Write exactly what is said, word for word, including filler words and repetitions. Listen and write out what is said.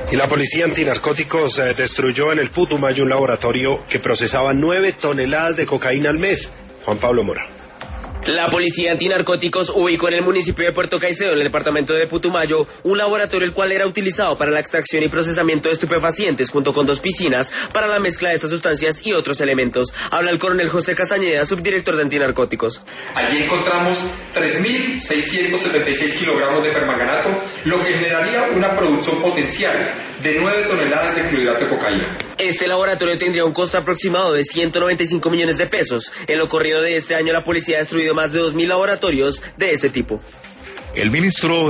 Y la policía antinarcóticos eh, destruyó en el Putumayo un laboratorio que procesaba nueve toneladas de cocaína al mes. Juan Pablo Mora. La policía antinarcóticos ubicó en el municipio de Puerto Caicedo, en el departamento de Putumayo, un laboratorio el cual era utilizado para la extracción y procesamiento de estupefacientes, junto con dos piscinas para la mezcla de estas sustancias y otros elementos. Habla el coronel José Castañeda, subdirector de antinarcóticos. Allí encontramos tres mil seiscientos setenta y seis kilogramos de permanganato, lo que generaría una producción potencial de nueve toneladas de clorhidrato de cocaína. Este laboratorio tendría un costo aproximado de ciento noventa y cinco millones de pesos. En lo corrido de este año, la policía ha destruido más de dos mil laboratorios de este tipo. El ministro